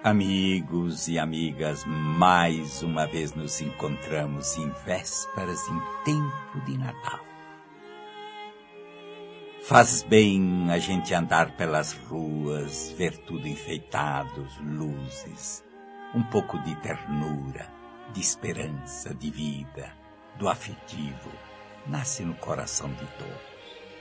Amigos e amigas, mais uma vez nos encontramos em vésperas, em tempo de Natal. Faz bem a gente andar pelas ruas, ver tudo enfeitado, luzes, um pouco de ternura, de esperança, de vida, do afetivo, nasce no coração de todos.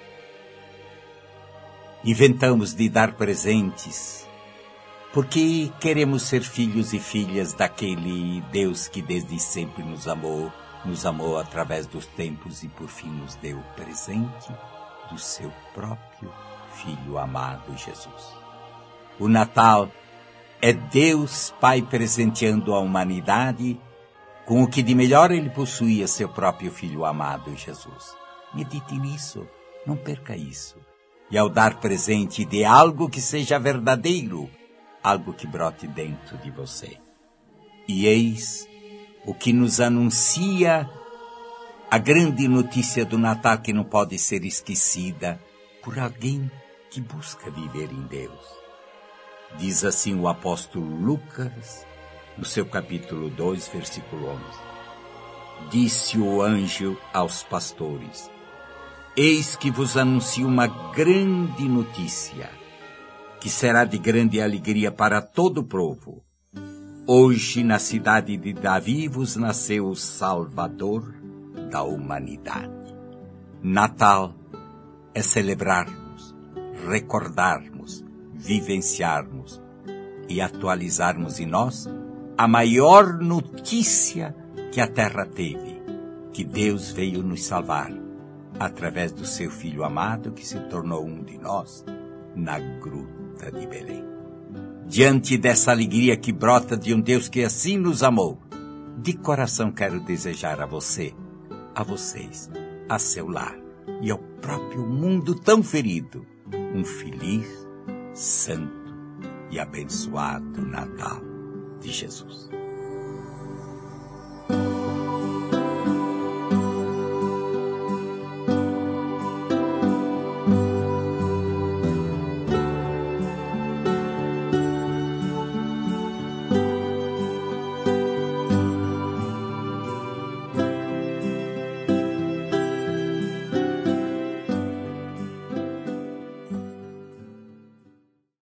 Inventamos de dar presentes, porque queremos ser filhos e filhas daquele Deus que desde sempre nos amou através dos tempos e por fim nos deu o presente do seu próprio Filho amado Jesus. O Natal é Deus Pai presenteando a humanidade com o que de melhor ele possuía, seu próprio Filho amado Jesus. Medite nisso, não perca isso. E ao dar presente, dê algo que seja verdadeiro, algo que brote dentro de você. E eis o que nos anuncia a grande notícia do Natal que não pode ser esquecida por alguém que busca viver em Deus. Diz assim o apóstolo Lucas, no seu capítulo 2, versículo 11. Disse o anjo aos pastores: eis que vos anuncio uma grande notícia, que será de grande alegria para todo o povo. Hoje, na cidade de Davi, vos nasceu o Salvador da humanidade. Natal é celebrarmos, recordarmos, vivenciarmos e atualizarmos em nós a maior notícia que a terra teve, que Deus veio nos salvar através do seu Filho amado que se tornou um de nós na gruta de Belém. Diante dessa alegria que brota de um Deus que assim nos amou, de coração quero desejar a você, a vocês, a seu lar e ao próprio mundo tão ferido, um feliz, santo e abençoado Natal de Jesus.